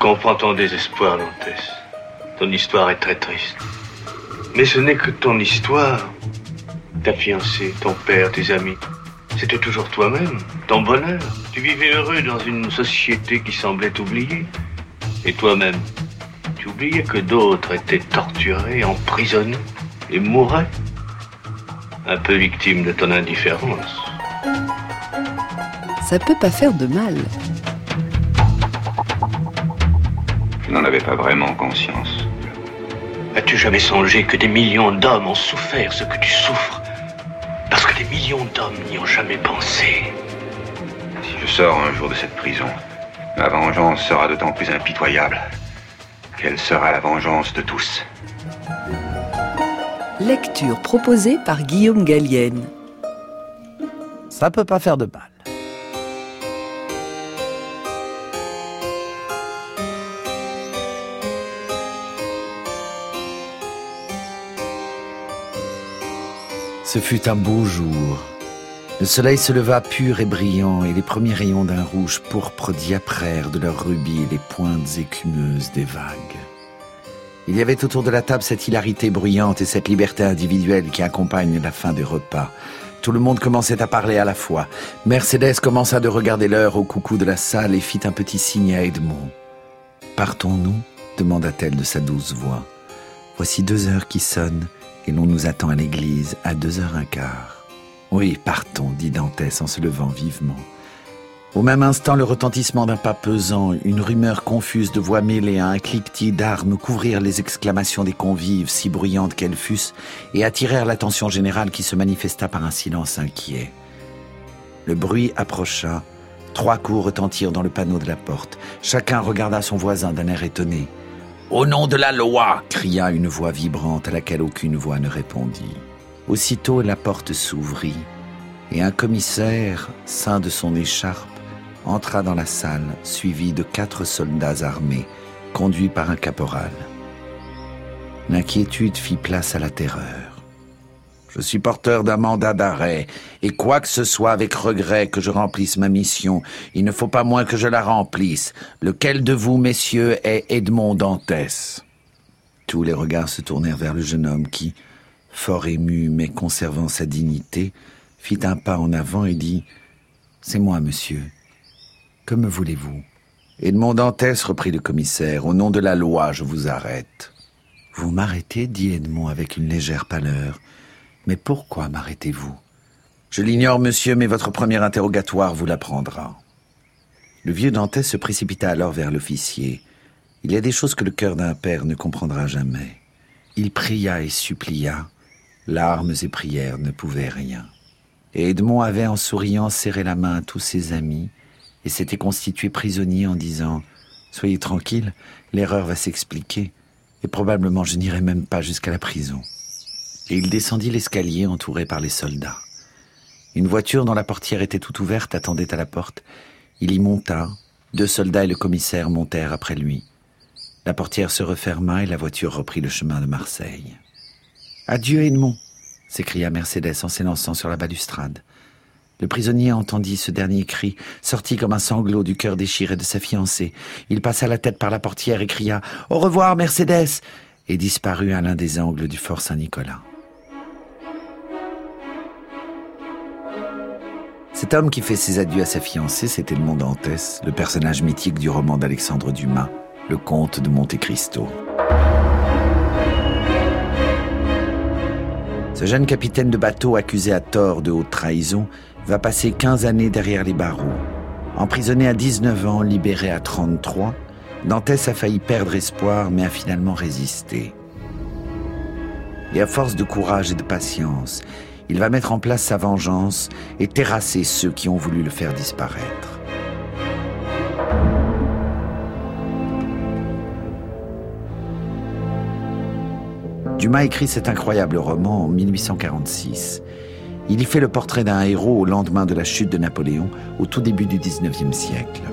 comprends ton désespoir, Dantès. Ton histoire est très triste. Mais ce n'est que ton histoire. Ta fiancée, ton père, tes amis. C'était toujours toi-même, ton bonheur. Tu vivais heureux dans une société qui semblait t'oublier. Et toi-même, tu oubliais que d'autres étaient torturés, emprisonnés et mouraient. Un peu victimes de ton indifférence. Ça peut pas faire de mal. Je n'en avais pas vraiment conscience. As-tu jamais songé que des millions d'hommes ont souffert ce que tu souffres? Parce que des millions d'hommes n'y ont jamais pensé. Si je sors un jour de cette prison, ma vengeance sera d'autant plus impitoyable qu'elle sera la vengeance de tous. Lecture proposée par Guillaume Gallienne. Ça peut pas faire de mal. Ce fut un beau jour. Le soleil se leva pur et brillant, et les premiers rayons d'un rouge pourpre diaprèrent de leurs rubis les pointes écumeuses des vagues. Il y avait autour de la table cette hilarité bruyante et cette liberté individuelle qui accompagnent la fin des repas. Tout le monde commençait à parler à la fois. Mercédès commença de regarder l'heure au coucou de la salle et fit un petit signe à Edmond. « Partons-nous » demanda-t-elle de sa douce voix. « Voici 2 heures qui sonnent. Et l'on nous attend à l'église à 2h15. Oui, partons, dit Dantès en se levant vivement. Au même instant, le retentissement d'un pas pesant, une rumeur confuse de voix mêlées à un cliquetis d'armes couvrirent les exclamations des convives, si bruyantes qu'elles fussent, et attirèrent l'attention générale qui se manifesta par un silence inquiet. Le bruit approcha, 3 coups retentirent dans le panneau de la porte. Chacun regarda son voisin d'un air étonné. « Au nom de la loi !» cria une voix vibrante à laquelle aucune voix ne répondit. Aussitôt, la porte s'ouvrit et un commissaire, ceint de son écharpe, entra dans la salle, suivi de 4 soldats armés, conduits par un caporal. L'inquiétude fit place à la terreur. Je suis porteur d'un mandat d'arrêt, et quoi que ce soit avec regret que je remplisse ma mission, il ne faut pas moins que je la remplisse. Lequel de vous, messieurs, est Edmond Dantès ? Tous les regards se tournèrent vers le jeune homme qui, fort ému mais conservant sa dignité, fit un pas en avant et dit « C'est moi, monsieur. Que me voulez-vous » Edmond Dantès, reprit le commissaire, « Au nom de la loi, je vous arrête. » Vous m'arrêtez, dit Edmond avec une légère pâleur. Mais pourquoi m'arrêtez-vous ? Je l'ignore, monsieur, mais votre premier interrogatoire vous l'apprendra. Le vieux Dantès se précipita alors vers l'officier. Il y a des choses que le cœur d'un père ne comprendra jamais. Il pria et supplia. Larmes et prières ne pouvaient rien. Et Edmond avait, en souriant, serré la main à tous ses amis et s'était constitué prisonnier en disant « Soyez tranquille, l'erreur va s'expliquer, et probablement je n'irai même pas jusqu'à la prison. » Et il descendit l'escalier entouré par les soldats. Une voiture dont la portière était toute ouverte attendait à la porte. Il y monta. 2 soldats et le commissaire montèrent après lui. La portière se referma et la voiture reprit le chemin de Marseille. « Adieu, Edmond !» s'écria Mercédès en s'élançant sur la balustrade. Le prisonnier entendit ce dernier cri, sorti comme un sanglot du cœur déchiré de sa fiancée. Il passa la tête par la portière et cria « Au revoir, Mercédès !» et disparut à l'un des angles du fort Saint-Nicolas. Cet homme qui fait ses adieux à sa fiancée, c'était Edmond Dantès, le personnage mythique du roman d'Alexandre Dumas, Le Comte de Monte Cristo. Ce jeune capitaine de bateau accusé à tort de haute trahison va passer 15 années derrière les barreaux. Emprisonné à 19 ans, libéré à 33, Dantès a failli perdre espoir, mais a finalement résisté. Et à force de courage et de patience, il va mettre en place sa vengeance et terrasser ceux qui ont voulu le faire disparaître. Dumas écrit cet incroyable roman en 1846. Il y fait le portrait d'un héros au lendemain de la chute de Napoléon, au tout début du XIXe siècle.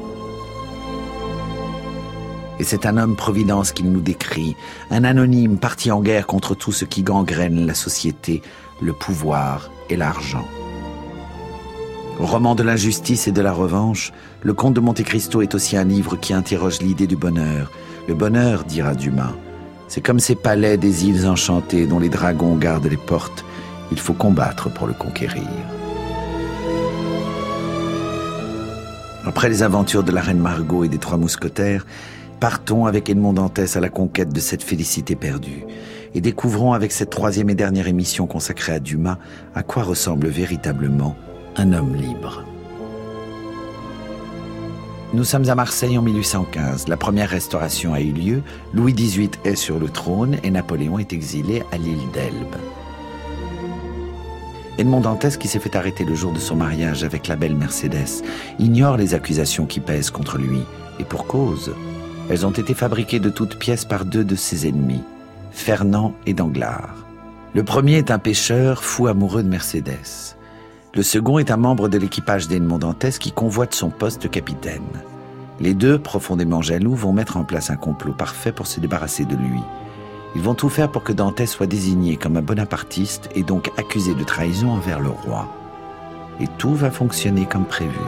Et c'est un homme-providence qu'il nous décrit, un anonyme parti en guerre contre tout ce qui gangrène la société, le pouvoir et l'argent. Roman de l'injustice et de la revanche, le Comte de Monte Cristo est aussi un livre qui interroge l'idée du bonheur. Le bonheur, dira Dumas, c'est comme ces palais des îles enchantées dont les dragons gardent les portes. Il faut combattre pour le conquérir. Après les aventures de la reine Margot et des trois mousquetaires, partons avec Edmond Dantès à la conquête de cette félicité perdue et découvrons avec cette troisième et dernière émission consacrée à Dumas à quoi ressemble véritablement un homme libre. Nous sommes à Marseille en 1815. La première restauration a eu lieu, Louis XVIII est sur le trône et Napoléon est exilé à l'île d'Elbe. Edmond Dantès, qui s'est fait arrêter le jour de son mariage avec la belle Mercédès, ignore les accusations qui pèsent contre lui, et pour cause. Elles ont été fabriquées de toutes pièces par deux de ses ennemis, Fernand et Danglars. Le premier est un pêcheur fou amoureux de Mercédès. Le second est un membre de l'équipage d'Edmond Dantès qui convoite son poste de capitaine. Les deux, profondément jaloux, vont mettre en place un complot parfait pour se débarrasser de lui. Ils vont tout faire pour que Dantès soit désigné comme un bonapartiste et donc accusé de trahison envers le roi. Et tout va fonctionner comme prévu.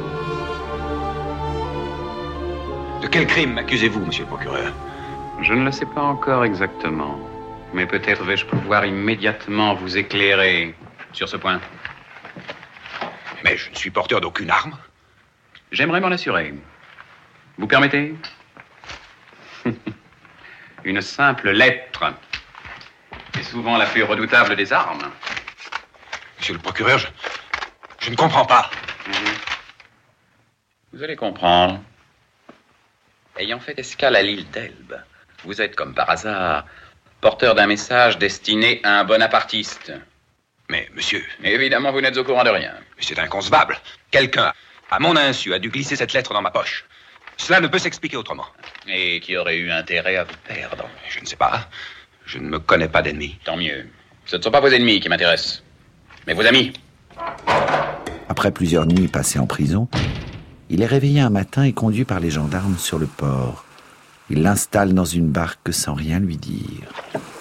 De quel crime m'accusez-vous, monsieur le procureur? Je ne le sais pas encore exactement, mais peut-être vais-je pouvoir immédiatement vous éclairer sur ce point. Mais je ne suis porteur d'aucune arme. J'aimerais m'en assurer. Vous permettez? Une simple lettre est souvent la plus redoutable des armes. Monsieur le procureur, je ne comprends pas. Vous allez comprendre. Ayant fait escale à l'île d'Elbe, vous êtes, comme par hasard, porteur d'un message destiné à un bonapartiste. Mais, monsieur... Évidemment, vous n'êtes au courant de rien. C'est inconcevable. Quelqu'un, à mon insu, a dû glisser cette lettre dans ma poche. Cela ne peut s'expliquer autrement. Et qui aurait eu intérêt à vous perdre? Je ne sais pas. Je ne me connais pas d'ennemis. Tant mieux. Ce ne sont pas vos ennemis qui m'intéressent, mais vos amis. Après plusieurs nuits passées en prison, il est réveillé un matin et conduit par les gendarmes sur le port. Il l'installe dans une barque sans rien lui dire.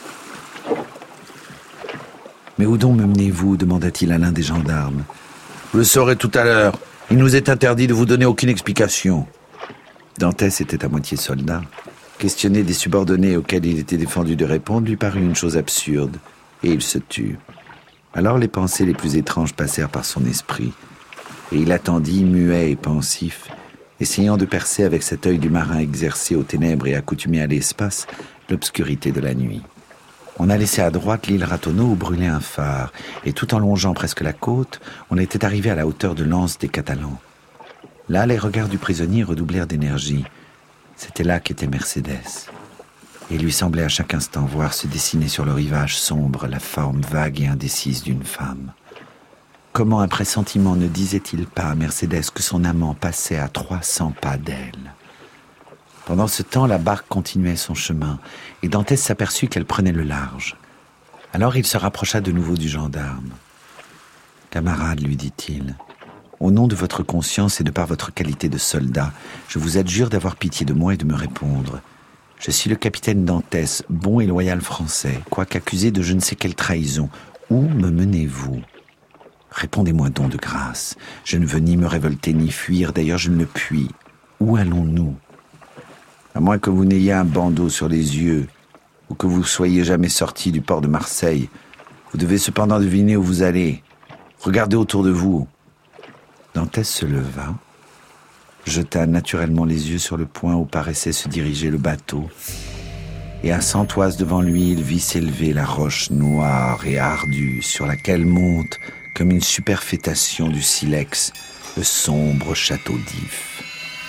« Mais où donc me menez-vous » demanda-t-il à l'un des gendarmes. « Vous le saurez tout à l'heure. Il nous est interdit de vous donner aucune explication. » Dantès était à moitié soldat. Questionner des subordonnés auxquels il était défendu de répondre lui parut une chose absurde, et il se tut. Alors les pensées les plus étranges passèrent par son esprit, et il attendit, muet et pensif, essayant de percer avec cet œil du marin exercé aux ténèbres et accoutumé à l'espace, l'obscurité de la nuit. On a laissé à droite l'île Ratonneau où brûlait un phare, et tout en longeant presque la côte, on était arrivé à la hauteur de l'anse des Catalans. Là, les regards du prisonnier redoublèrent d'énergie. C'était là qu'était Mercédès. Et il lui semblait à chaque instant voir se dessiner sur le rivage sombre la forme vague et indécise d'une femme. Comment un pressentiment ne disait-il pas à Mercédès que son amant passait à 300 pas d'elle? Pendant ce temps, la barque continuait son chemin, et Dantès s'aperçut qu'elle prenait le large. Alors il se rapprocha de nouveau du gendarme. « Camarade, lui dit-il, au nom de votre conscience et de par votre qualité de soldat, je vous adjure d'avoir pitié de moi et de me répondre. Je suis le capitaine Dantès, bon et loyal français, quoique accusé de je ne sais quelle trahison. Où me menez-vous? Répondez-moi donc de grâce. Je ne veux ni me révolter ni fuir, d'ailleurs je ne le puis. Où allons-nous? À moins que vous n'ayez un bandeau sur les yeux, ou que vous soyez jamais sorti du port de Marseille, vous devez cependant deviner où vous allez. Regardez autour de vous. » Dantès se leva, jeta naturellement les yeux sur le point où paraissait se diriger le bateau, et à 100 toises devant lui, il vit s'élever la roche noire et ardue sur laquelle monte, comme une superfétation du silex, le sombre château d'If.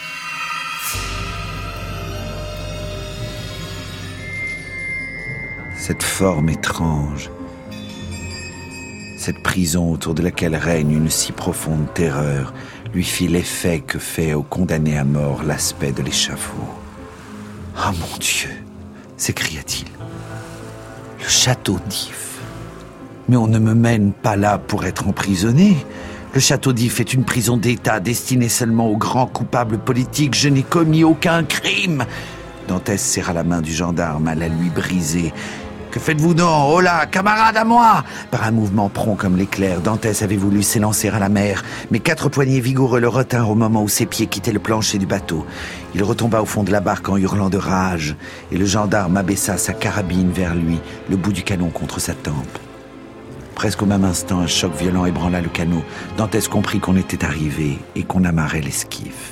Cette forme étrange, cette prison autour de laquelle règne une si profonde terreur, lui fit l'effet que fait au condamné à mort l'aspect de l'échafaud. « Ah mon Dieu !» s'écria-t-il. « Le château d'If. Mais on ne me mène pas là pour être emprisonné. Le château d'If est une prison d'État destinée seulement aux grands coupables politiques. Je n'ai commis aucun crime. » Dantès serra la main du gendarme à la lui briser. Que faites-vous donc? Oh là, camarade à moi! Par un mouvement prompt comme l'éclair, Dantès avait voulu s'élancer à la mer, mais 4 poignets vigoureux le retinrent au moment où ses pieds quittaient le plancher du bateau. Il retomba au fond de la barque en hurlant de rage, et le gendarme abaissa sa carabine vers lui, le bout du canon contre sa tempe. Presque au même instant, un choc violent ébranla le canot. Dantès comprit qu'on était arrivé et qu'on amarrait l'esquif.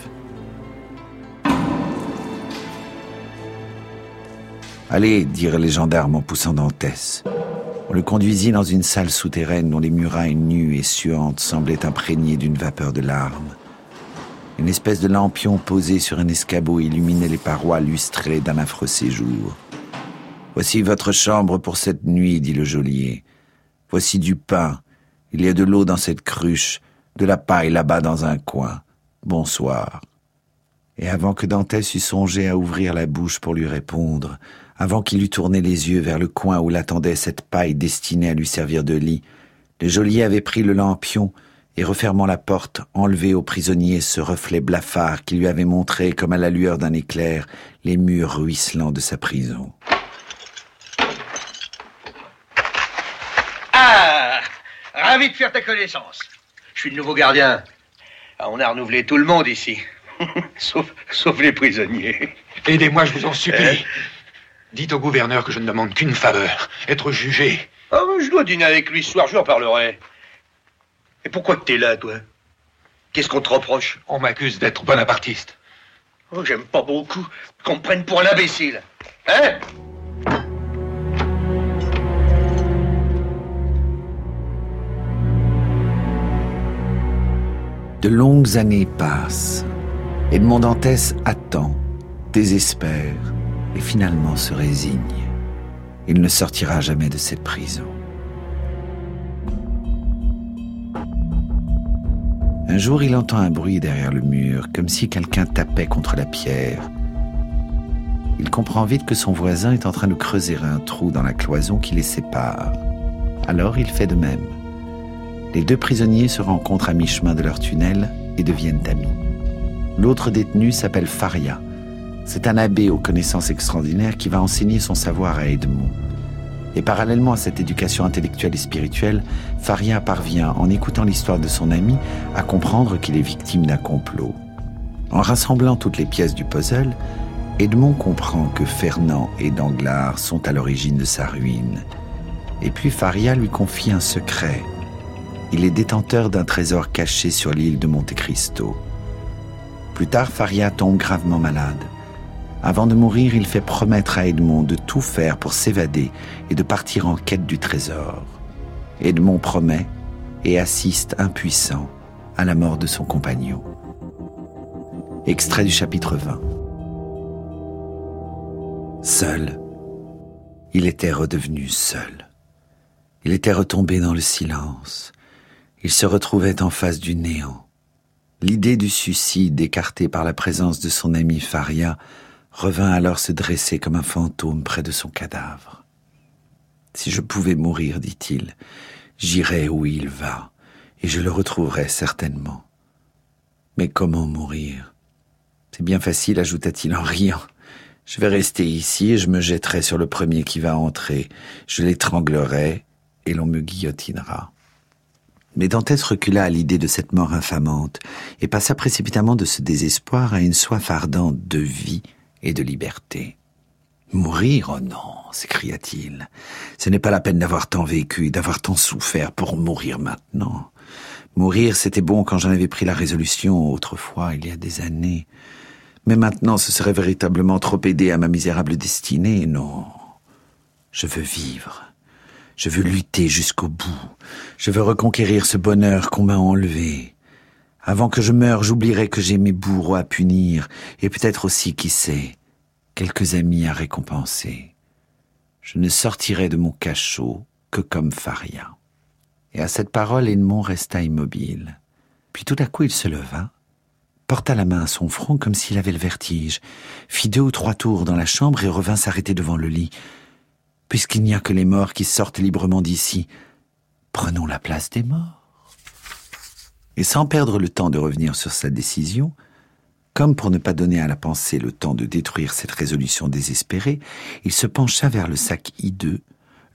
« Allez !» dirent les gendarmes en poussant Dantès. On le conduisit dans une salle souterraine dont les murailles nues et suantes semblaient imprégnées d'une vapeur de larmes. Une espèce de lampion posé sur un escabeau illuminait les parois lustrées d'un affreux séjour. « Voici votre chambre pour cette nuit, dit le geôlier. Voici du pain. Il y a de l'eau dans cette cruche, de la paille là-bas dans un coin. Bonsoir. » Et avant que Dantès eût songé à ouvrir la bouche pour lui répondre, avant qu'il eût tourné les yeux vers le coin où l'attendait cette paille destinée à lui servir de lit, le geôlier avait pris le lampion et, refermant la porte, enlevé au prisonnier ce reflet blafard qui lui avait montré, comme à la lueur d'un éclair, les murs ruisselants de sa prison. Ah! Ravi de faire ta connaissance. Je suis le nouveau gardien. Ah, on a renouvelé tout le monde ici. sauf les prisonniers. Aidez-moi, je vous en supplie. Dites au gouverneur que je ne demande qu'une faveur, être jugé. Ah, je dois dîner avec lui ce soir, je lui en parlerai. Et pourquoi que t'es là, toi? Qu'est-ce qu'on te reproche? On m'accuse d'être bonapartiste. Oh, j'aime pas beaucoup qu'on me prenne pour un imbécile. Hein? De longues années passent. Edmond Dantès attend, désespère et finalement se résigne. Il ne sortira jamais de cette prison. Un jour, il entend un bruit derrière le mur, comme si quelqu'un tapait contre la pierre. Il comprend vite que son voisin est en train de creuser un trou dans la cloison qui les sépare. Alors il fait de même. Les 2 prisonniers se rencontrent à mi-chemin de leur tunnel et deviennent amis. L'autre détenu s'appelle Faria. C'est un abbé aux connaissances extraordinaires qui va enseigner son savoir à Edmond. Et parallèlement à cette éducation intellectuelle et spirituelle, Faria parvient, en écoutant l'histoire de son ami, à comprendre qu'il est victime d'un complot. En rassemblant toutes les pièces du puzzle, Edmond comprend que Fernand et Danglars sont à l'origine de sa ruine. Et puis Faria lui confie un secret. Il est détenteur d'un trésor caché sur l'île de Monte Cristo. Plus tard, Faria tombe gravement malade. Avant de mourir, il fait promettre à Edmond de tout faire pour s'évader et de partir en quête du trésor. Edmond promet et assiste impuissant à la mort de son compagnon. Extrait du chapitre 20. Seul. Il était redevenu seul. Il était retombé dans le silence. Il se retrouvait en face du néant. L'idée du suicide, écartée par la présence de son ami Faria, revint alors se dresser comme un fantôme près de son cadavre. « Si je pouvais mourir, dit-il, j'irais où il va, et je le retrouverais certainement. Mais comment mourir? C'est bien facile, ajouta-t-il en riant. Je vais rester ici et je me jetterai sur le premier qui va entrer. Je l'étranglerai et l'on me guillotinera. » Mais Dantès recula à l'idée de cette mort infamante et passa précipitamment de ce désespoir à une soif ardente de vie et de liberté. « Mourir, oh non !» s'écria-t-il. « Ce n'est pas la peine d'avoir tant vécu et d'avoir tant souffert pour mourir maintenant. Mourir, c'était bon quand j'en avais pris la résolution autrefois, il y a des années. Mais maintenant, ce serait véritablement trop aider à ma misérable destinée. Non, je veux vivre. Je veux lutter jusqu'au bout. Je veux reconquérir ce bonheur qu'on m'a enlevé. Avant que je meure, j'oublierai que j'ai mes bourreaux à punir et peut-être aussi, qui sait, quelques amis à récompenser. Je ne sortirai de mon cachot que comme Faria. » Et à cette parole, Edmond resta immobile. Puis tout à coup, il se leva, porta la main à son front comme s'il avait le vertige, fit 2 ou 3 tours dans la chambre et revint s'arrêter devant le lit. « Puisqu'il n'y a que les morts qui sortent librement d'ici, prenons la place des morts. » Et sans perdre le temps de revenir sur sa décision, comme pour ne pas donner à la pensée le temps de détruire cette résolution désespérée, il se pencha vers le sac hideux,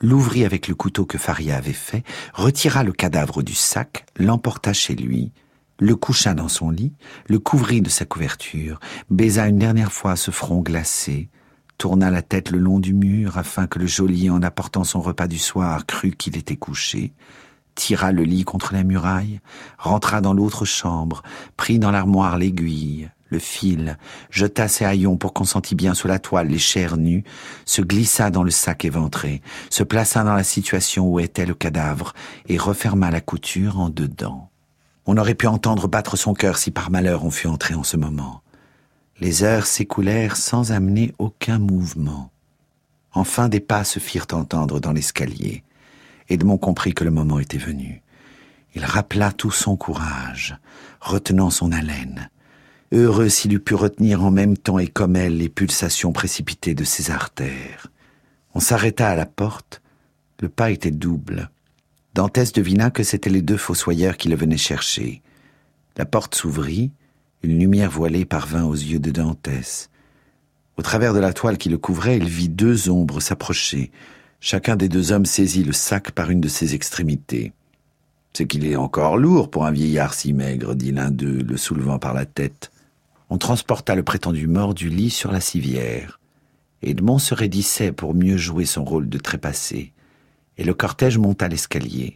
l'ouvrit avec le couteau que Faria avait fait, retira le cadavre du sac, l'emporta chez lui, le coucha dans son lit, le couvrit de sa couverture, baisa une dernière fois ce front glacé, tourna la tête le long du mur afin que le geôlier, en apportant son repas du soir, crût qu'il était couché, tira le lit contre la muraille, rentra dans l'autre chambre, prit dans l'armoire l'aiguille, le fil, jeta ses haillons pour qu'on sentît bien sous la toile les chairs nues, se glissa dans le sac éventré, se plaça dans la situation où était le cadavre et referma la couture en dedans. On aurait pu entendre battre son cœur si par malheur on fût entré en ce moment. Les heures s'écoulèrent sans amener aucun mouvement. Enfin des pas se firent entendre dans l'escalier. Edmond comprit que le moment était venu. Il rappela tout son courage, retenant son haleine. Heureux s'il eût pu retenir en même temps et comme elle les pulsations précipitées de ses artères. On s'arrêta à la porte. Le pas était double. Dantès devina que c'étaient les 2 fossoyeurs qui le venaient chercher. La porte s'ouvrit, une lumière voilée parvint aux yeux de Dantès. Au travers de la toile qui le couvrait, il vit 2 ombres s'approcher. Chacun des 2 hommes saisit le sac par une de ses extrémités. « C'est qu'il est encore lourd pour un vieillard si maigre, » dit l'un d'eux, le soulevant par la tête. On transporta le prétendu mort du lit sur la civière. Edmond se raidissait pour mieux jouer son rôle de trépassé, et le cortège monta l'escalier.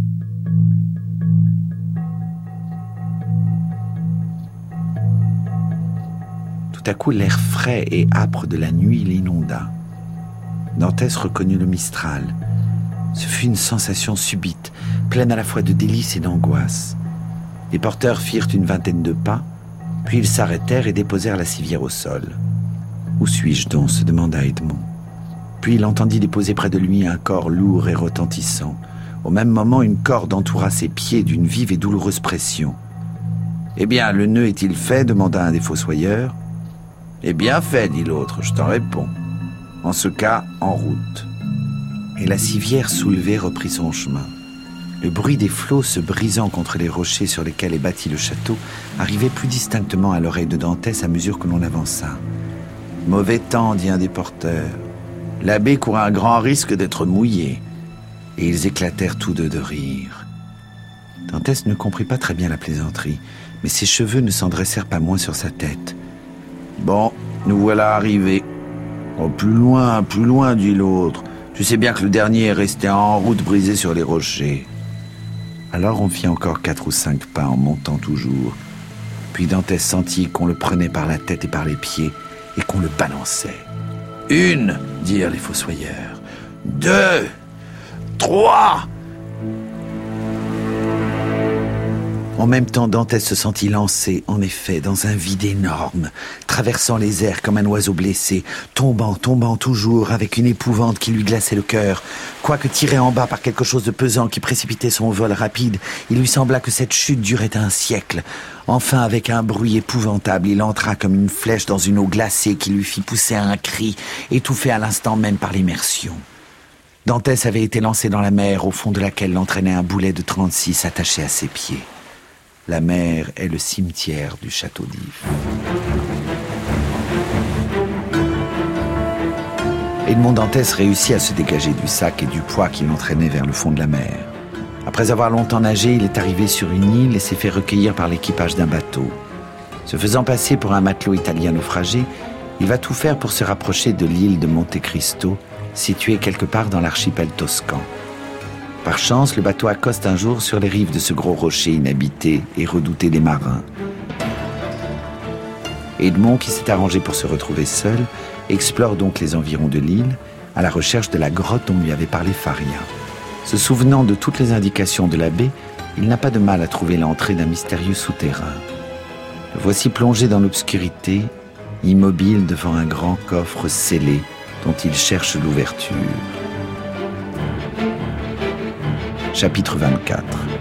Tout à coup, l'air frais et âpre de la nuit l'inonda. Dantès reconnut le Mistral. Ce fut une sensation subite, pleine à la fois de délices et d'angoisse. Les porteurs firent une 20aine de pas, puis ils s'arrêtèrent et déposèrent la civière au sol. « Où suis-je donc ?» se demanda Edmond. Puis il entendit déposer près de lui un corps lourd et retentissant. Au même moment, une corde entoura ses pieds d'une vive et douloureuse pression. « Eh bien, le nœud est-il fait ?» demanda un des fossoyeurs. « Eh bien fait, dit l'autre, je t'en réponds. En ce cas, en route. » Et la civière soulevée reprit son chemin. Le bruit des flots se brisant contre les rochers sur lesquels est bâti le château arrivait plus distinctement à l'oreille de Dantès à mesure que l'on avança. « Mauvais temps, dit un des porteurs. L'abbé court un grand risque d'être mouillé. » Et ils éclatèrent tous 2 de rire. Dantès ne comprit pas très bien la plaisanterie, mais ses cheveux ne s'en dressèrent pas moins sur sa tête. « Bon, nous voilà arrivés. »« Oh, plus loin, dit l'autre. Tu sais bien que le dernier est resté en route brisé sur les rochers. » Alors on fit encore 4 ou 5 pas en montant toujours. Puis Dantès sentit qu'on le prenait par la tête et par les pieds et qu'on le balançait. « 1, dirent les fossoyeurs. 2, 3. En même temps, Dantès se sentit lancé, en effet, dans un vide énorme, traversant les airs comme un oiseau blessé, tombant toujours, avec une épouvante qui lui glaçait le cœur. Quoique tiré en bas par quelque chose de pesant qui précipitait son vol rapide, il lui sembla que cette chute durait un siècle. Enfin, avec un bruit épouvantable, il entra comme une flèche dans une eau glacée qui lui fit pousser un cri, étouffé à l'instant même par l'immersion. Dantès avait été lancé dans la mer, au fond de laquelle l'entraînait un boulet de 36 attaché à ses pieds. La mer est le cimetière du château d'If. Edmond Dantès réussit à se dégager du sac et du poids qui l'entraînait vers le fond de la mer. Après avoir longtemps nagé, il est arrivé sur une île et s'est fait recueillir par l'équipage d'un bateau. Se faisant passer pour un matelot italien naufragé, il va tout faire pour se rapprocher de l'île de Monte Cristo, située quelque part dans l'archipel toscan. Par chance, le bateau accoste un jour sur les rives de ce gros rocher inhabité et redouté des marins. Edmond, qui s'est arrangé pour se retrouver seul, explore donc les environs de l'île à la recherche de la grotte dont lui avait parlé Faria. Se souvenant de toutes les indications de l'abbé, il n'a pas de mal à trouver l'entrée d'un mystérieux souterrain. Le voici plongé dans l'obscurité, immobile devant un grand coffre scellé dont il cherche l'ouverture. Chapitre 24.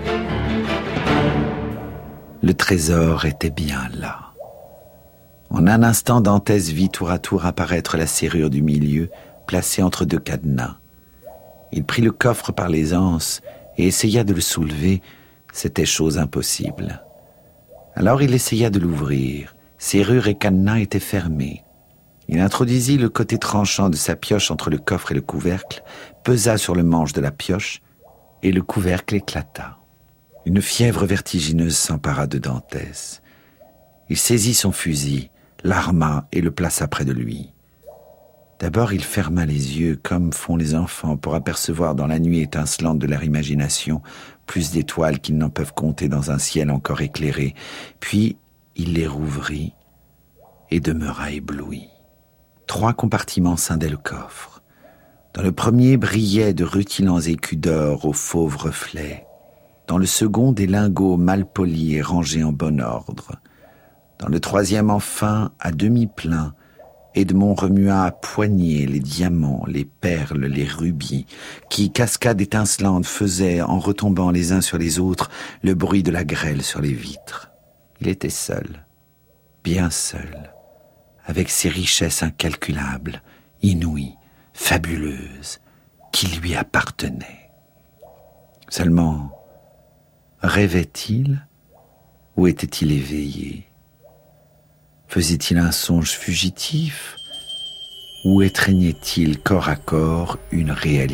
Le trésor était bien là. En un instant, Dantès vit tour à tour apparaître la serrure du milieu, placée entre 2 cadenas. Il prit le coffre par les anses et essaya de le soulever. C'était chose impossible. Alors il essaya de l'ouvrir. Serrure et cadenas étaient fermés. Il introduisit le côté tranchant de sa pioche entre le coffre et le couvercle, pesa sur le manche de la pioche, et le couvercle éclata. Une fièvre vertigineuse s'empara de Dantès. Il saisit son fusil, l'arma et le plaça près de lui. D'abord, il ferma les yeux, comme font les enfants, pour apercevoir dans la nuit étincelante de leur imagination plus d'étoiles qu'ils n'en peuvent compter dans un ciel encore éclairé. Puis, il les rouvrit et demeura ébloui. 3 compartiments scindaient le coffre. Dans le premier brillaient de rutilants écus d'or aux fauves reflets. Dans le second, des lingots mal polis et rangés en bon ordre. Dans le troisième, enfin, à demi plein, Edmond remua à poignées les diamants, les perles, les rubis, qui, cascades étincelantes, faisaient, en retombant les uns sur les autres, le bruit de la grêle sur les vitres. Il était seul, bien seul, avec ces richesses incalculables, inouïes, fabuleuses, qui lui appartenaient. Seulement, rêvait-il ou était-il éveillé ? Faisait-il un songe fugitif ou étreignait-il corps à corps une réalité ?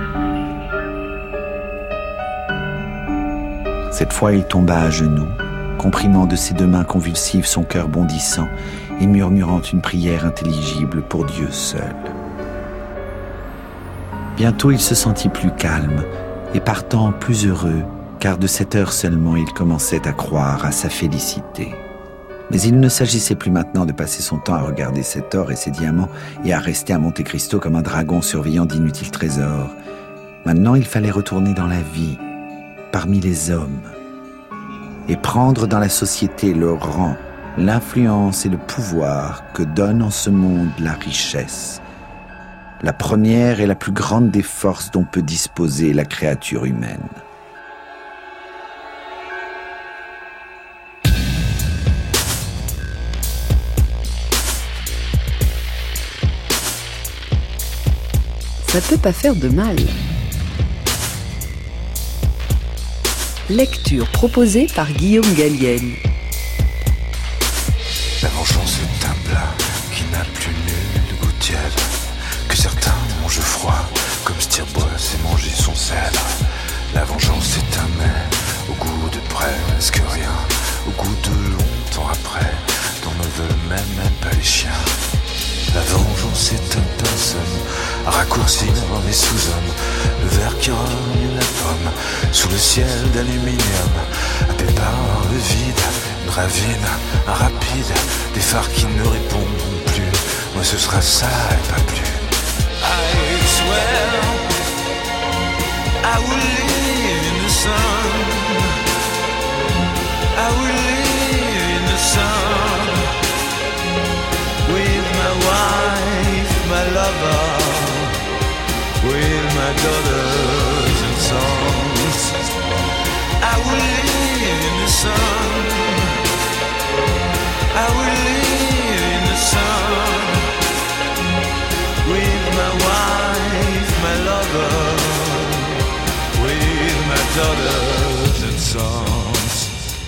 Cette fois, il tomba à genoux, comprimant de ses 2 mains convulsives son cœur bondissant et murmurant une prière intelligible pour Dieu seul. Bientôt, il se sentit plus calme et partant plus heureux, car de cette heure seulement, il commençait à croire à sa félicité. Mais il ne s'agissait plus maintenant de passer son temps à regarder cet or et ces diamants et à rester à Monte Cristo comme un dragon surveillant d'inutiles trésors. Maintenant, il fallait retourner dans la vie, parmi les hommes, et prendre dans la société le rang, l'influence et le pouvoir que donne en ce monde la richesse, la première et la plus grande des forces dont peut disposer la créature humaine. Ça peut pas faire de mal. Lecture proposée par Guillaume Gallienne. La vengeance est un plat qui n'a plus nul goût tiède, que certains mangent froid, comme Stirbois sait manger son sel. La vengeance est un mets au goût de presque rien, au goût de longtemps après, dont ne veulent même pas les chiens. La vengeance est un pinceau à raccourcir les sous-hommes, le verre qui rogne la pomme sous le ciel d'aluminium, happé par le vide, une ravine, un rapide, des phares qui ne répondent plus. Moi ce sera ça et pas plus. I swear I will live in the sun, I will live in the sun, with my wife, my lover, with my daughters and sons. I will live in the sun, I will live in the sun, with my wife, my lover, with my daughters and sons.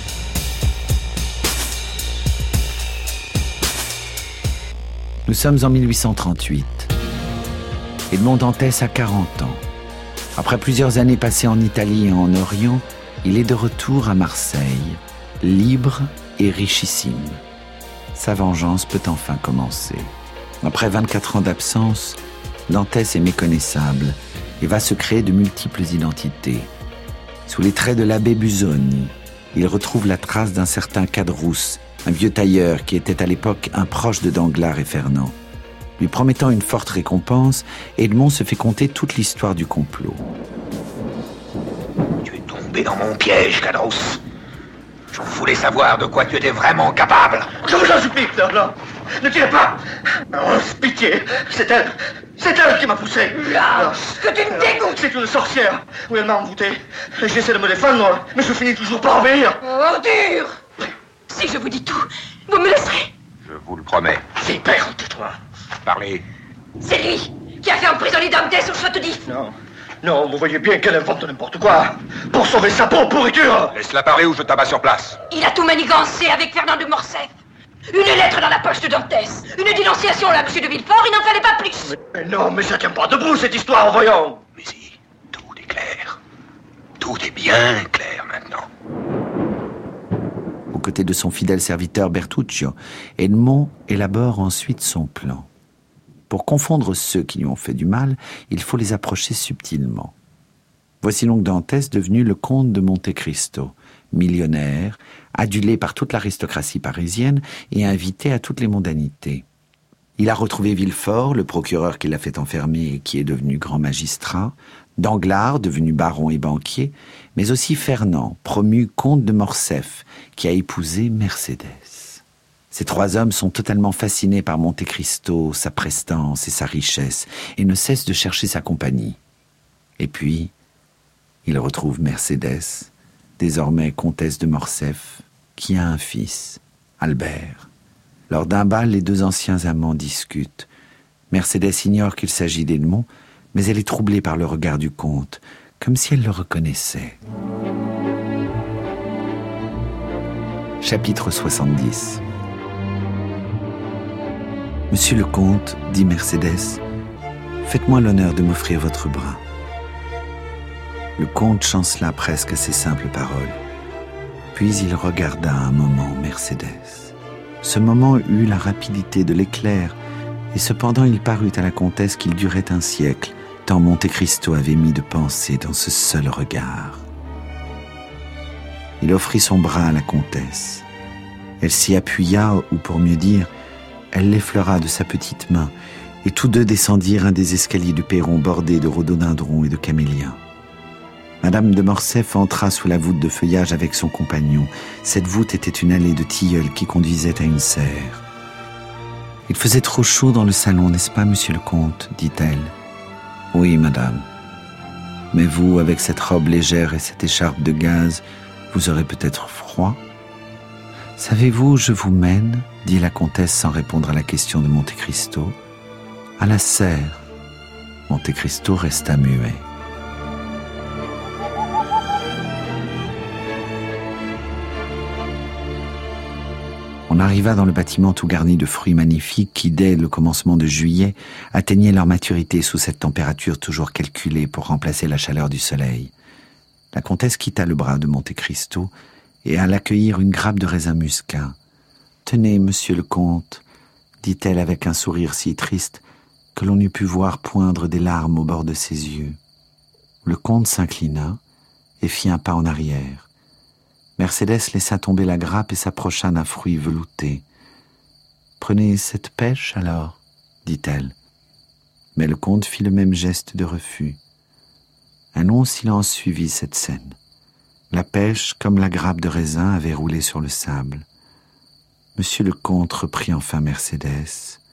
Nous sommes en 1838. Edmond Dantès a 40 ans. Après plusieurs années passées en Italie et en Orient, il est de retour à Marseille, libre et richissime. Sa vengeance peut enfin commencer. Après 24 ans d'absence, Dantès est méconnaissable et va se créer de multiples identités. Sous les traits de l'abbé Busoni, il retrouve la trace d'un certain Caderousse, un vieux tailleur qui était à l'époque un proche de Danglars et Fernand. Lui promettant une forte récompense, Edmond se fait conter toute l'histoire du complot. Tu es tombé dans mon piège, Caderousse. Je voulais savoir de quoi tu étais vraiment capable. Je vous en supplie, non, ne tirez pas. Oh, pitié, c'est elle qui m'a poussé. Lâche, que tu me dégoûtes. C'est une sorcière. Oui, elle m'a envoûté. J'essaie de me défendre, mais je finis toujours par obéir. Ordure. Si je vous dis tout, vous me laisserez. Je vous le promets. Vipère, tais-toi. Parlez. C'est lui qui a fait emprisonner Dantès au château d'If. Non, vous voyez bien qu'elle invente n'importe quoi. Pour sauver sa peau, pourriture. Laisse-la parler ou je t'abats sur place. Il a tout manigancé avec Fernand de Morcerf. Une lettre dans la poche de Dantès. Une dénonciation là, monsieur de Villefort, il n'en fallait pas plus. Mais non, mais ça tient pas debout, cette histoire, voyons. Mais si, tout est clair. Tout est bien clair maintenant. Aux côtés de son fidèle serviteur Bertuccio, Edmond élabore ensuite son plan. Pour confondre ceux qui lui ont fait du mal, il faut les approcher subtilement. Voici donc Dantès devenu le comte de Monte Cristo, millionnaire, adulé par toute l'aristocratie parisienne et invité à toutes les mondanités. Il a retrouvé Villefort, le procureur qui l'a fait enfermer et qui est devenu grand magistrat, Danglars, devenu baron et banquier, mais aussi Fernand, promu comte de Morcerf, qui a épousé Mercédès. Ces trois hommes sont totalement fascinés par Monte Cristo, sa prestance et sa richesse, et ne cessent de chercher sa compagnie. Et puis, ils retrouvent Mercédès, désormais comtesse de Morcerf, qui a un fils, Albert. Lors d'un bal, les deux anciens amants discutent. Mercédès ignore qu'il s'agit d'Edmond, mais elle est troublée par le regard du comte, comme si elle le reconnaissait. Chapitre 70. Monsieur le comte, dit Mercédès, faites-moi l'honneur de m'offrir votre bras. Le comte chancela presque à ces simples paroles. Puis il regarda un moment Mercédès. Ce moment eut la rapidité de l'éclair, et cependant il parut à la comtesse qu'il durait un siècle, tant Monte Cristo avait mis de pensée dans ce seul regard. Il offrit son bras à la comtesse. Elle s'y appuya, ou pour mieux dire, elle l'effleura de sa petite main, et tous deux descendirent un des escaliers du perron bordés de rhododendrons et de camélias. Madame de Morcerf entra sous la voûte de feuillage avec son compagnon. Cette voûte était une allée de tilleuls qui conduisait à une serre. « Il faisait trop chaud dans le salon, n'est-ce pas, monsieur le comte ?» dit-elle. « Oui, madame. Mais vous, avec cette robe légère et cette écharpe de gaze, vous aurez peut-être froid. »« Savez-vous où je vous mène ?» dit la comtesse sans répondre à la question de Monte Cristo. « À la serre. » Monte Cristo resta muet. On arriva dans le bâtiment tout garni de fruits magnifiques qui, dès le commencement de juillet, atteignaient leur maturité sous cette température toujours calculée pour remplacer la chaleur du soleil. La comtesse quitta le bras de Monte Cristo et alla cueillir une grappe de raisin muscat. « Tenez, monsieur le comte, » dit-elle avec un sourire si triste que l'on eût pu voir poindre des larmes au bord de ses yeux. Le comte s'inclina et fit un pas en arrière. Mercédès laissa tomber la grappe et s'approcha d'un fruit velouté. « Prenez cette pêche, alors, » dit-elle. Mais le comte fit le même geste de refus. Un long silence suivit cette scène. La pêche, comme la grappe de raisin, avait roulé sur le sable. Monsieur le comte reprit enfin Mercédès.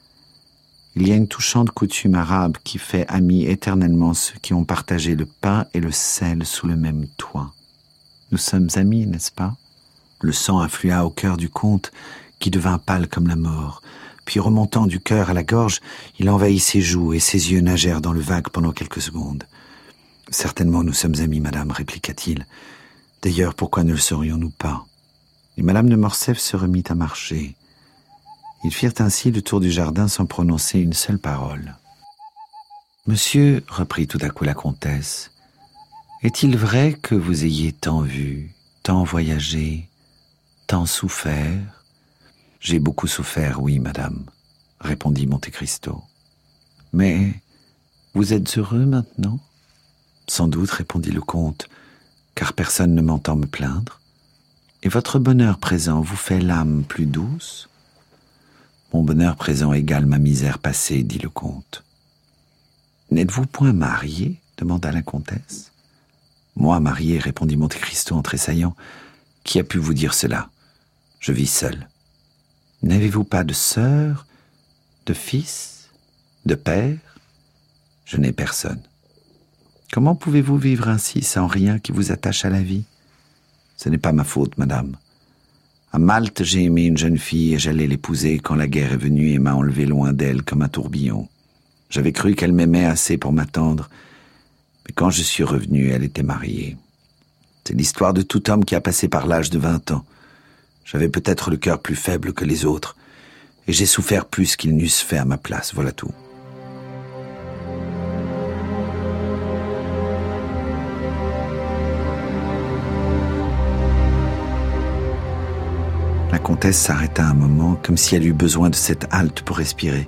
Il y a une touchante coutume arabe qui fait amis éternellement ceux qui ont partagé le pain et le sel sous le même toit. Nous sommes amis, n'est-ce pas ? Le sang afflua au cœur du comte, qui devint pâle comme la mort. Puis remontant du cœur à la gorge, il envahit ses joues et ses yeux nagèrent dans le vague pendant quelques secondes. « Certainement nous sommes amis, madame, répliqua-t-il. D'ailleurs, pourquoi ne le serions-nous pas ?» Et madame de Morcerf se remit à marcher. Ils firent ainsi le tour du jardin sans prononcer une seule parole. « Monsieur, reprit tout à coup la comtesse, est-il vrai que vous ayez tant vu, tant voyagé, tant souffert ? » « J'ai beaucoup souffert, oui, madame, » répondit Monte Cristo. « Mais vous êtes heureux maintenant ? » « Sans doute, répondit le comte, car personne ne m'entend me plaindre. Et votre bonheur présent vous fait l'âme plus douce ? Mon bonheur présent égale ma misère passée, dit le comte. N'êtes-vous point marié ? Demanda la comtesse. Moi, marié, répondit Monte Cristo en tressaillant. Qui a pu vous dire cela ? Je vis seul. N'avez-vous pas de sœur, de fils, de père ? Je n'ai personne. Comment pouvez-vous vivre ainsi sans rien qui vous attache à la vie ? Ce n'est pas ma faute, madame. À Malte, j'ai aimé une jeune fille et j'allais l'épouser quand la guerre est venue et m'a enlevé loin d'elle comme un tourbillon. J'avais cru qu'elle m'aimait assez pour m'attendre, mais quand je suis revenu, elle était mariée. C'est l'histoire de tout homme qui a passé par l'âge de 20 ans. J'avais peut-être le cœur plus faible que les autres, et j'ai souffert plus qu'ils n'eussent fait à ma place, voilà tout. La comtesse s'arrêta un moment, comme si elle eût besoin de cette halte pour respirer.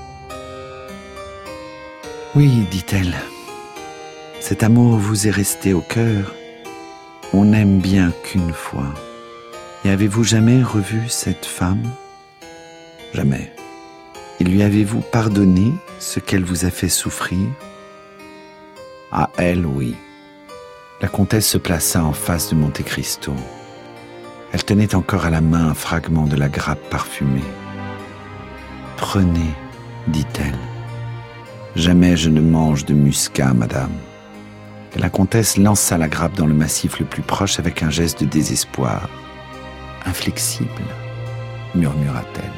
« Oui, dit-elle, cet amour vous est resté au cœur. On n'aime bien qu'une fois. Et avez-vous jamais revu cette femme ? Jamais. Et lui avez-vous pardonné ce qu'elle vous a fait souffrir ? À elle, oui. » La comtesse se plaça en face de Monte Cristo. Elle tenait encore à la main un fragment de la grappe parfumée. « Prenez, dit-elle. Jamais je ne mange de muscat, madame. » Et la comtesse lança la grappe dans le massif le plus proche avec un geste de désespoir. « Inflexible, murmura-t-elle.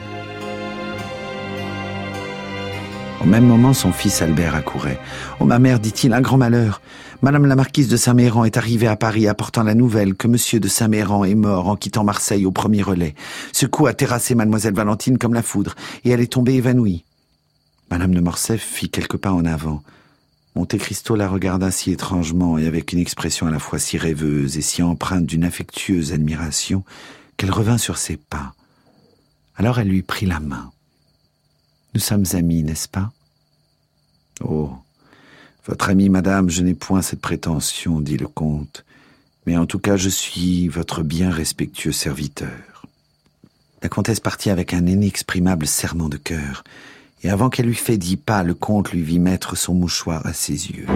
Au même moment, son fils Albert accourait. « Oh, ma mère, dit-il, un grand malheur. Madame la marquise de Saint-Méran est arrivée à Paris apportant la nouvelle que monsieur de Saint-Méran est mort en quittant Marseille au premier relais. Ce coup a terrassé mademoiselle Valentine comme la foudre, et elle est tombée évanouie. » Madame de Morcerf fit quelques pas en avant. Monte Cristo la regarda si étrangement et avec une expression à la fois si rêveuse et si empreinte d'une affectueuse admiration qu'elle revint sur ses pas. Alors elle lui prit la main. « Nous sommes amis, n'est-ce pas ? » « Oh, votre amie, madame, je n'ai point cette prétention, dit le comte, mais en tout cas je suis votre bien respectueux serviteur. » La comtesse partit avec un inexprimable serrement de cœur, et avant qu'elle eût fait 10 pas, le comte lui vit mettre son mouchoir à ses yeux.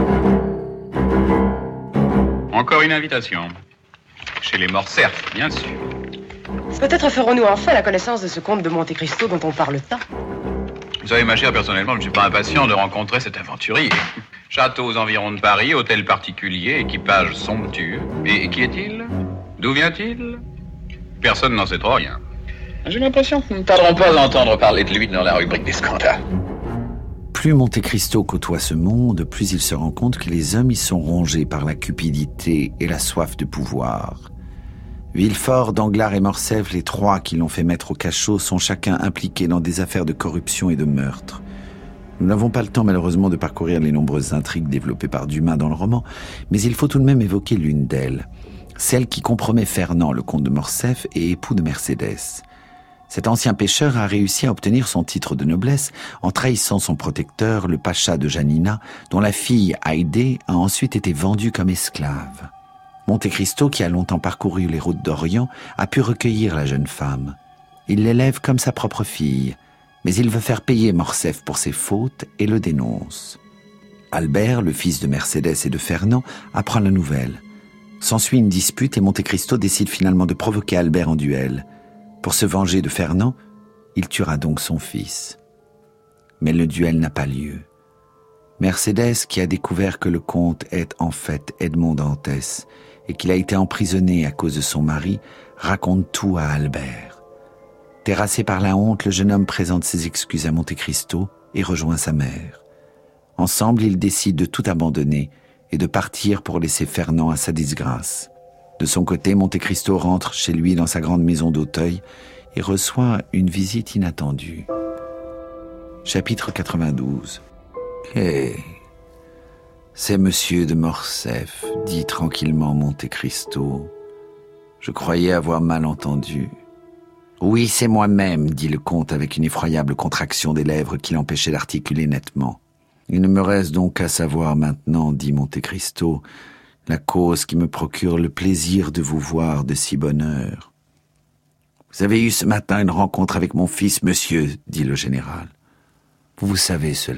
Encore une invitation. Chez les Morcerf, bien sûr. Peut-être ferons-nous enfin la connaissance de ce comte de Monte Cristo dont on parle tant. Vous savez, ma chère, personnellement, je ne suis pas impatient de rencontrer cet aventurier. Château aux environs de Paris, hôtel particulier, équipage somptueux. Et qui est-il ? D'où vient-il ? Personne n'en sait trop rien. J'ai l'impression que nous ne tarderons pas à entendre parler de lui dans la rubrique des scandales. Plus Monte Cristo côtoie ce monde, plus il se rend compte que les hommes y sont rongés par la cupidité et la soif de pouvoir. Villefort, Danglars et Morcerf, les 3 qui l'ont fait mettre au cachot, sont chacun impliqués dans des affaires de corruption et de meurtre. Nous n'avons pas le temps malheureusement de parcourir les nombreuses intrigues développées par Dumas dans le roman, mais il faut tout de même évoquer l'une d'elles, celle qui compromet Fernand, le comte de Morcerf et époux de Mercédès. Cet ancien pêcheur a réussi à obtenir son titre de noblesse en trahissant son protecteur, le pacha de Janina, dont la fille Haydée a ensuite été vendue comme esclave. Monte Cristo, qui a longtemps parcouru les routes d'Orient, a pu recueillir la jeune femme. Il l'élève comme sa propre fille, mais il veut faire payer Morcerf pour ses fautes et le dénonce. Albert, le fils de Mercédès et de Fernand, apprend la nouvelle. S'ensuit une dispute et Monte Cristo décide finalement de provoquer Albert en duel. Pour se venger de Fernand, il tuera donc son fils. Mais le duel n'a pas lieu. Mercédès, qui a découvert que le comte est en fait Edmond Dantès et qu'il a été emprisonné à cause de son mari, raconte tout à Albert. Terrassé par la honte, le jeune homme présente ses excuses à Monte Cristo et rejoint sa mère. Ensemble, ils décident de tout abandonner et de partir pour laisser Fernand à sa disgrâce. De son côté, Monte Cristo rentre chez lui dans sa grande maison d'Auteuil et reçoit une visite inattendue. Chapitre 92. « Hé, c'est monsieur de Morcerf, dit tranquillement Monte Cristo. Je croyais avoir mal entendu. » « Oui, c'est moi-même, dit le comte avec une effroyable contraction des lèvres qui l'empêchait d'articuler nettement. « Il ne me reste donc qu'à savoir maintenant, dit Monte Cristo, la cause qui me procure le plaisir de vous voir de si bonne heure. »« Vous avez eu ce matin une rencontre avec mon fils, monsieur, dit le général. Vous savez cela ?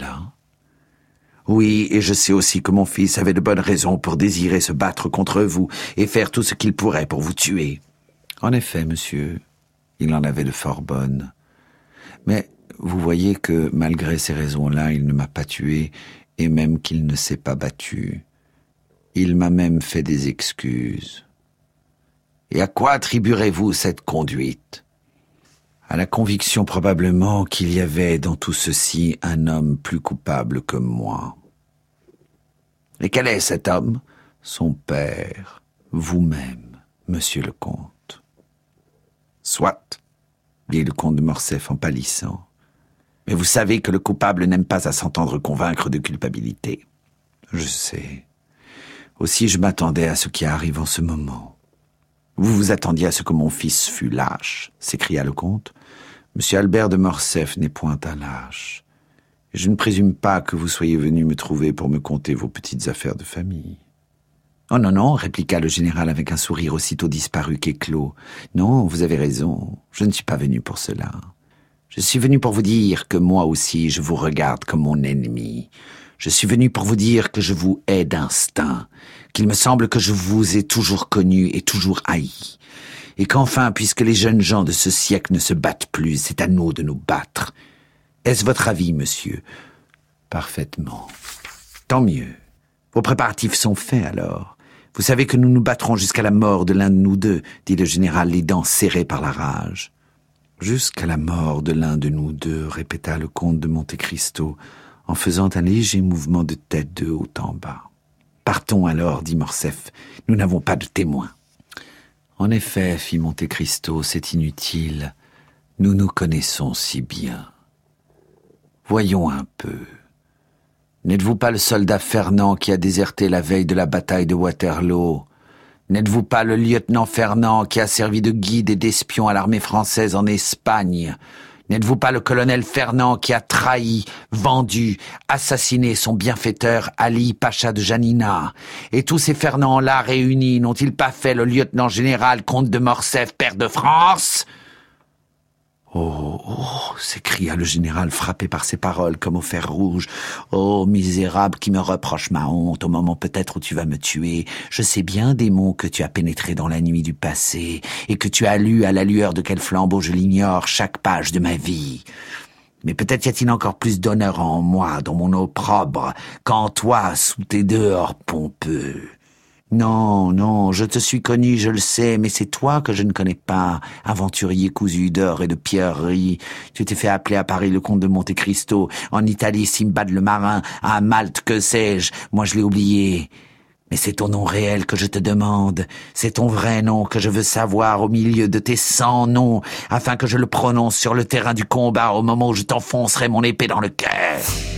Oui, et je sais aussi que mon fils avait de bonnes raisons pour désirer se battre contre vous et faire tout ce qu'il pourrait pour vous tuer. En effet, monsieur, il en avait de fort bonnes. Mais vous voyez que, malgré ces raisons-là, il ne m'a pas tué, et même qu'il ne s'est pas battu. Il m'a même fait des excuses. Et à quoi attribuerez-vous cette conduite ? À la conviction probablement qu'il y avait dans tout ceci un homme plus coupable que moi. Et quel est cet homme ? Son père, vous-même, monsieur le comte. Soit, dit le comte de Morcerf en pâlissant. Mais vous savez que le coupable n'aime pas à s'entendre convaincre de culpabilité. Je sais. Aussi je m'attendais à ce qui arrive en ce moment. Vous vous attendiez à ce que mon fils fût lâche, s'écria le comte. Monsieur Albert de Morcerf n'est point un lâche. Et je ne présume pas que vous soyez venu me trouver pour me conter vos petites affaires de famille. Oh non, non, répliqua le général avec un sourire aussitôt disparu qu'éclos. Non, vous avez raison, je ne suis pas venu pour cela. Je suis venu pour vous dire que moi aussi je vous regarde comme mon ennemi. Je suis venu pour vous dire que je vous hais d'instinct, qu'il me semble que je vous ai toujours connu et toujours haï. Et qu'enfin, puisque les jeunes gens de ce siècle ne se battent plus, c'est à nous de nous battre. Est-ce votre avis, monsieur? Parfaitement. Tant mieux. Vos préparatifs sont faits, alors. Vous savez que nous nous battrons jusqu'à la mort de l'un de nous deux, dit le général, les dents serrées par la rage. Jusqu'à la mort de l'un de nous deux, répéta le comte de Monte-Cristo, en faisant un léger mouvement de tête de haut en bas. Partons alors, dit Morcerf. Nous n'avons pas de témoins. En effet, fit Monte-Cristo, c'est inutile. Nous nous connaissons si bien. Voyons un peu. N'êtes-vous pas le soldat Fernand qui a déserté la veille de la bataille de Waterloo? N'êtes-vous pas le lieutenant Fernand qui a servi de guide et d'espion à l'armée française en Espagne? N'êtes-vous pas le colonel Fernand qui a trahi, vendu, assassiné son bienfaiteur Ali Pacha de Janina? Et tous ces Fernands-là réunis n'ont-ils pas fait le lieutenant général comte de Morcerf, pair de France? Oh, oh, s'écria le général frappé par ces paroles comme au fer rouge. Oh, misérable qui me reproche ma honte au moment peut-être où tu vas me tuer. Je sais bien, démon, que tu as pénétré dans la nuit du passé et que tu as lu à la lueur de quel flambeau je l'ignore chaque page de ma vie. Mais peut-être y a-t-il encore plus d'honneur en moi, dans mon opprobre, qu'en toi, sous tes dehors pompeux. Non, non, je te suis connu, je le sais, mais c'est toi que je ne connais pas, aventurier cousu d'or et de pierreries. Tu t'es fait appeler à Paris le comte de Monte-Cristo, en Italie Simbad le marin, à Malte, que sais-je, moi je l'ai oublié. Mais c'est ton nom réel que je te demande, c'est ton vrai nom que je veux savoir au milieu de tes 100 noms, afin que je le prononce sur le terrain du combat au moment où je t'enfoncerai mon épée dans le cœur.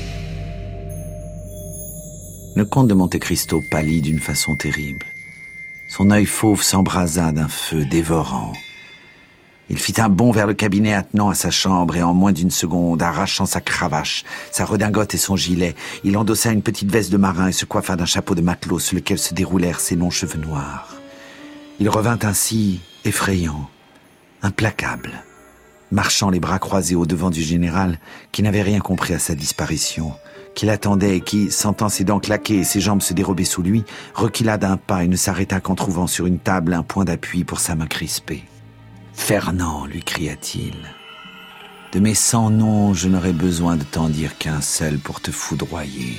Le comte de Monte-Cristo pâlit d'une façon terrible. Son œil fauve s'embrasa d'un feu dévorant. Il fit un bond vers le cabinet attenant à sa chambre et en moins d'une seconde, arrachant sa cravache, sa redingote et son gilet, il endossa une petite veste de marin et se coiffa d'un chapeau de matelot sur lequel se déroulèrent ses longs cheveux noirs. Il revint ainsi effrayant, implacable, marchant les bras croisés au-devant du général qui n'avait rien compris à sa disparition, qui l'attendait et qui, sentant ses dents claquer et ses jambes se dérober sous lui, recula d'un pas et ne s'arrêta qu'en trouvant sur une table un point d'appui pour sa main crispée. « Fernand, lui cria-t-il, de mes 100 noms, je n'aurais besoin de t'en dire qu'un seul pour te foudroyer.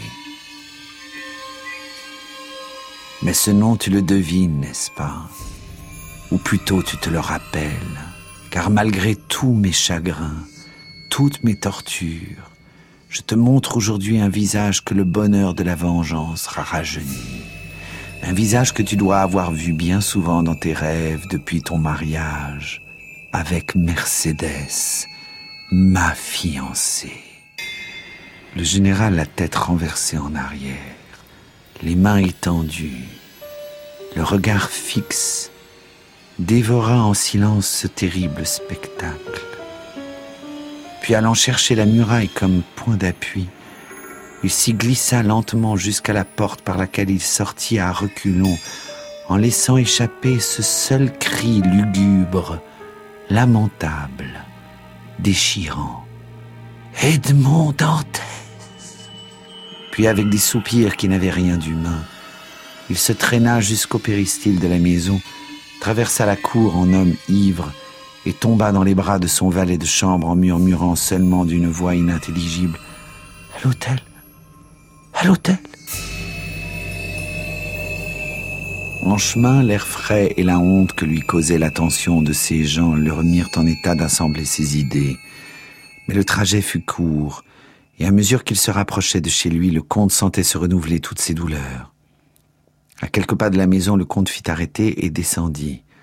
Mais ce nom, tu le devines, n'est-ce pas? Ou plutôt tu te le rappelles, car malgré tous mes chagrins, toutes mes tortures, je te montre aujourd'hui un visage que le bonheur de la vengeance rajeunit. Un visage que tu dois avoir vu bien souvent dans tes rêves depuis ton mariage avec Mercédès, ma fiancée. » Le général, la tête renversée en arrière, les mains étendues, le regard fixe, dévora en silence ce terrible spectacle. Puis allant chercher la muraille comme point d'appui, il s'y glissa lentement jusqu'à la porte par laquelle il sortit à reculons, en laissant échapper ce seul cri lugubre, lamentable, déchirant. « Edmond Dantès !» Puis avec des soupirs qui n'avaient rien d'humain, il se traîna jusqu'au péristyle de la maison, traversa la cour en homme ivre, et tomba dans les bras de son valet de chambre en murmurant seulement d'une voix inintelligible « À l'hôtel, à l'hôtel !» En chemin, l'air frais et la honte que lui causait l'attention de ces gens le remirent en état d'assembler ses idées. Mais le trajet fut court, et à mesure qu'il se rapprochait de chez lui, le comte sentait se renouveler toutes ses douleurs. À quelques pas de la maison, le comte fit arrêter et descendit.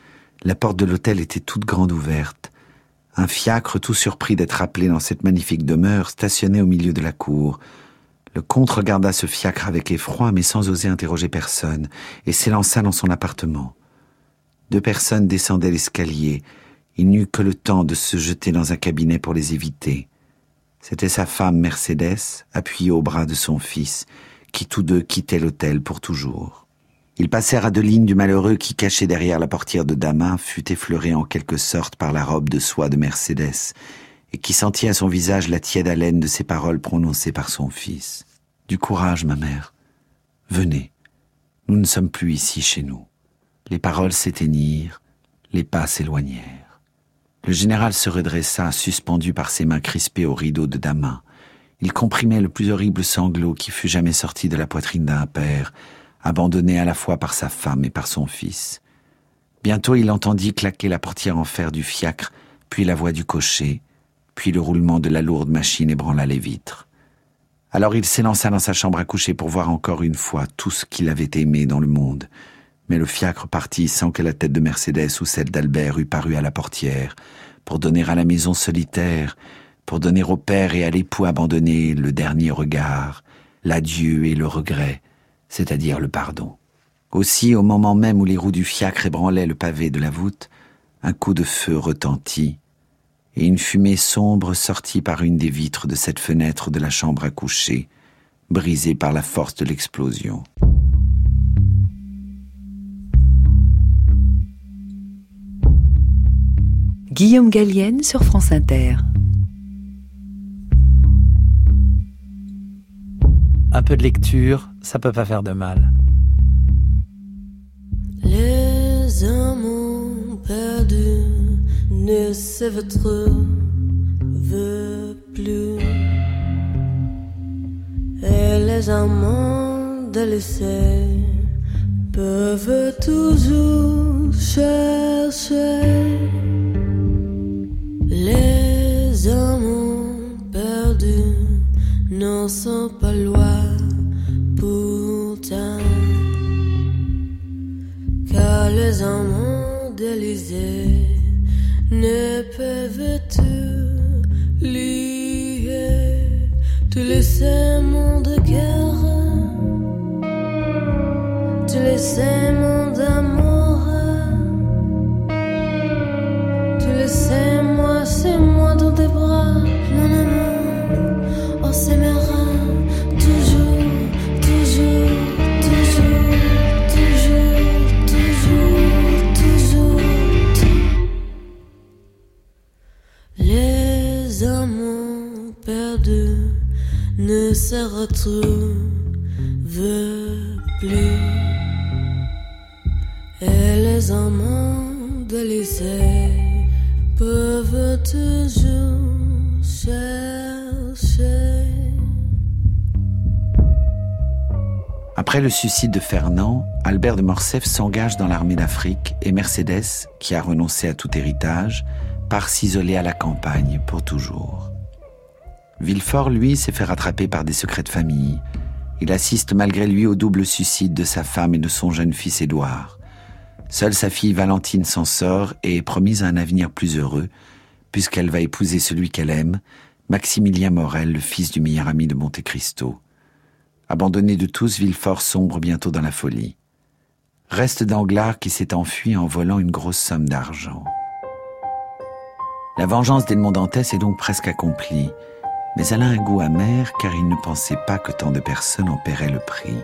La porte de l'hôtel était toute grande ouverte. Un fiacre, tout surpris d'être appelé dans cette magnifique demeure, stationnait au milieu de la cour. Le comte regarda ce fiacre avec effroi, mais sans oser interroger personne, et s'élança dans son appartement. 2 personnes descendaient l'escalier. Il n'eut que le temps de se jeter dans un cabinet pour les éviter. C'était sa femme Mercédès, appuyée au bras de son fils, qui tous deux quittaient l'hôtel pour toujours. Ils passèrent Adeline du malheureux qui, caché derrière la portière de damas, fut effleurée en quelque sorte par la robe de soie de Mercédès, et qui sentit à son visage la tiède haleine de ces paroles prononcées par son fils. « Du courage, ma mère. Venez. Nous ne sommes plus ici chez nous. » Les paroles s'éteignirent, les pas s'éloignèrent. Le général se redressa, suspendu par ses mains crispées au rideau de damas. Il comprimait le plus horrible sanglot qui fût jamais sorti de la poitrine d'un père, abandonné à la fois par sa femme et par son fils. Bientôt il entendit claquer la portière en fer du fiacre, puis la voix du cocher, puis le roulement de la lourde machine ébranla les vitres. Alors il s'élança dans sa chambre à coucher pour voir encore une fois tout ce qu'il avait aimé dans le monde. Mais le fiacre partit sans que la tête de Mercédès ou celle d'Albert eût paru à la portière, pour donner à la maison solitaire, pour donner au père et à l'époux abandonné le dernier regard, l'adieu et le regret, c'est-à-dire le pardon. Aussi, au moment même où les roues du fiacre ébranlaient le pavé de la voûte, un coup de feu retentit, et une fumée sombre sortit par une des vitres de cette fenêtre de la chambre à coucher, brisée par la force de l'explosion. Guillaume Gallienne sur France Inter. Un peu de lecture, ça peut pas faire de mal. Les amants perdus ne se retrouvent plus, et les amants délaissés peuvent toujours chercher. Les amants perdus n'en sont pas loin pourtant, car les amants d'Élysée ne peuvent tout lier. Tous les serments de guerre, tous les serments d'amour, tous les serments, c'est moi dans tes bras, mon amour, on s'aimera toujours, toujours, toujours, toujours, toujours, toujours. Les amants perdus ne se retrouvent plus, et les amants délaissés peuvent toujours chercher. Après le suicide de Fernand, Albert de Morcerf s'engage dans l'armée d'Afrique et Mercédès, qui a renoncé à tout héritage, part s'isoler à la campagne pour toujours. Villefort, lui, s'est fait rattraper par des secrets de famille. Il assiste malgré lui au double suicide de sa femme et de son jeune fils Édouard. Seule sa fille Valentine s'en sort et est promise à un avenir plus heureux, puisqu'elle va épouser celui qu'elle aime, Maximilien Morel, le fils du meilleur ami de Monte Cristo. Abandonné de tous, Villefort sombre bientôt dans la folie. Reste Danglars qui s'est enfui en volant une grosse somme d'argent. La vengeance d'Edmond Dantès est donc presque accomplie, mais elle a un goût amer car il ne pensait pas que tant de personnes en paieraient le prix.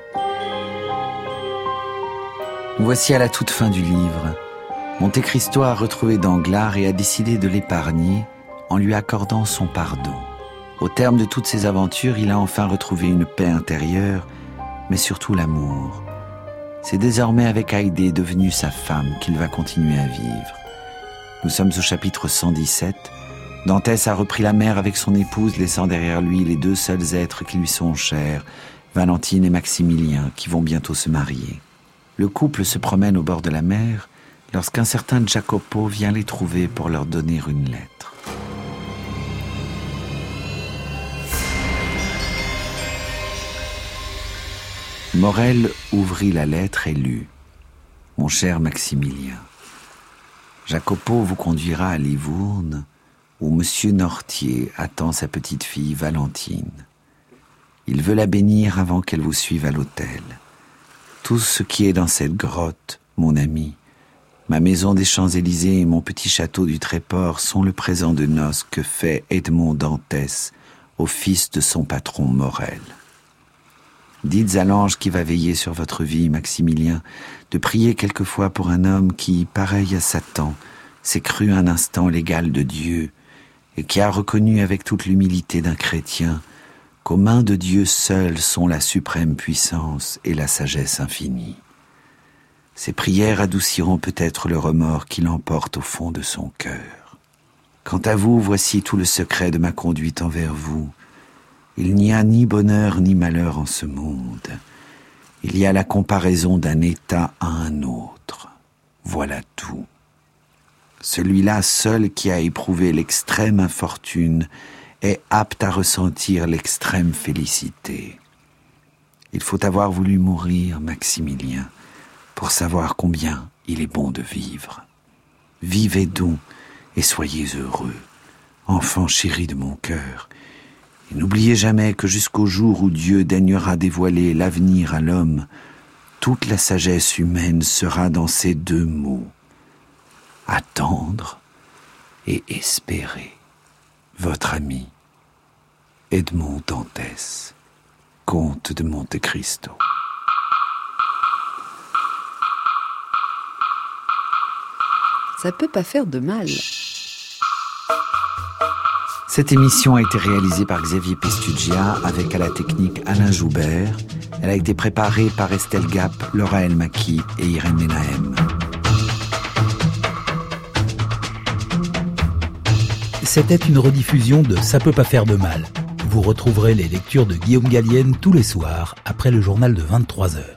Nous voici à la toute fin du livre. Monte Cristo a retrouvé Danglars et a décidé de l'épargner en lui accordant son pardon. Au terme de toutes ces aventures, il a enfin retrouvé une paix intérieure, mais surtout l'amour. C'est désormais avec Haydée, devenue sa femme, qu'il va continuer à vivre. Nous sommes au chapitre 117. Dantès a repris la mer avec son épouse, laissant derrière lui les 2 seuls êtres qui lui sont chers, Valentine et Maximilien, qui vont bientôt se marier. Le couple se promène au bord de la mer lorsqu'un certain Jacopo vient les trouver pour leur donner une lettre. Morel ouvrit la lettre et lut « Mon cher Maximilien, Jacopo vous conduira à Livourne, où Monsieur Nortier attend sa petite fille Valentine. Il veut la bénir avant qu'elle vous suive à l'hôtel. Tout ce qui est dans cette grotte, mon ami, ma maison des Champs-Élysées et mon petit château du Tréport sont le présent de noces que fait Edmond Dantès au fils de son patron Morel. Dites à l'ange qui va veiller sur votre vie, Maximilien, de prier quelquefois pour un homme qui, pareil à Satan, s'est cru un instant l'égal de Dieu et qui a reconnu avec toute l'humilité d'un chrétien qu'aux mains de Dieu seul sont la suprême puissance et la sagesse infinie. Ces prières adouciront peut-être le remords qui l'emporte au fond de son cœur. Quant à vous, voici tout le secret de ma conduite envers vous. Il n'y a ni bonheur ni malheur en ce monde. Il y a la comparaison d'un état à un autre. Voilà tout. Celui-là seul qui a éprouvé l'extrême infortune est apte à ressentir l'extrême félicité. Il faut avoir voulu mourir, Maximilien, pour savoir combien il est bon de vivre. Vivez donc et soyez heureux, enfant chéri de mon cœur. Et n'oubliez jamais que jusqu'au jour où Dieu daignera dévoiler l'avenir à l'homme, toute la sagesse humaine sera dans ces deux mots: attendre et espérer. Votre ami, Edmond Dantès, comte de Monte Cristo. Ça peut pas faire de mal. Cette émission a été réalisée par Xavier Pistugia avec à la technique Alain Joubert. Elle a été préparée par Estelle Gap, Laura Elmaki et Irène Menahem. C'était une rediffusion de Ça peut pas faire de mal. Vous retrouverez les lectures de Guillaume Gallienne tous les soirs après le journal de 23h.